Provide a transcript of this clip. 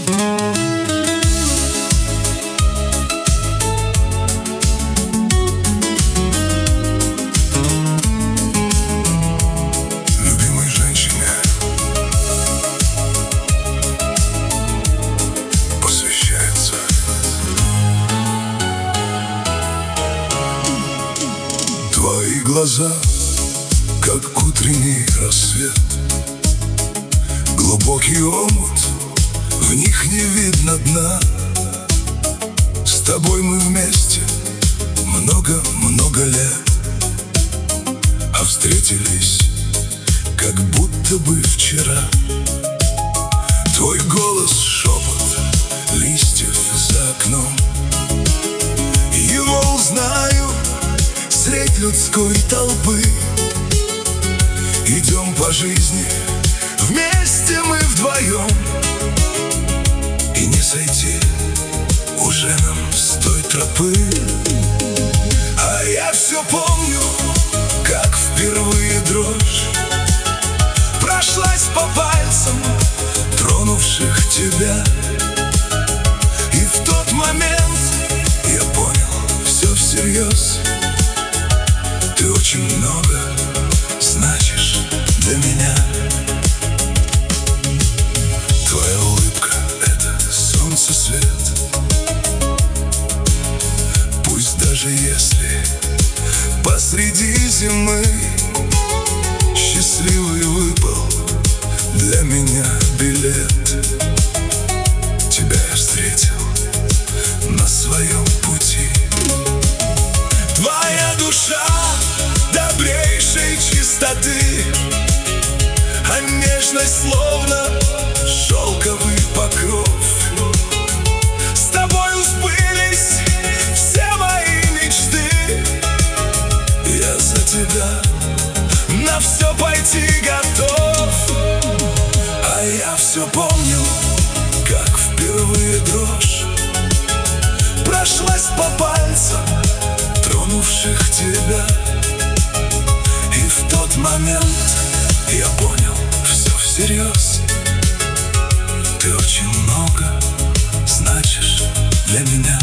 Любимой женщине посвящается. Твои глаза, как утренний рассвет, глубокий омут, в них не видно дна. С тобой мы вместе много-много лет, а встретились, как будто бы вчера. Твой голос — шепот листьев за окном. Его узнаю средь людской толпы. Идем по жизни, вместе мы вдвоем, и не сойти уже нам с той тропы. А я все помню, как впервые дрожь прошлась по пальцам, тронувших тебя. И в тот момент я понял все всерьез. Ты очень много значишь для меня. Твоя улыбка — это солнце свет. Пусть даже если посреди зимы счастливый выпал для меня билет, тебя я встретил на своем пути. Твоя душа добрейшей чистоты, а нежность словно шелковый покров. С тобою сбылись все мои мечты. Я за тебя на все пойти готов. А я все помню, как впервые дрожь прошлась по пальцам, тронувших тебя. И в тот момент я понял все всерьез. Ты очень много значишь для меня.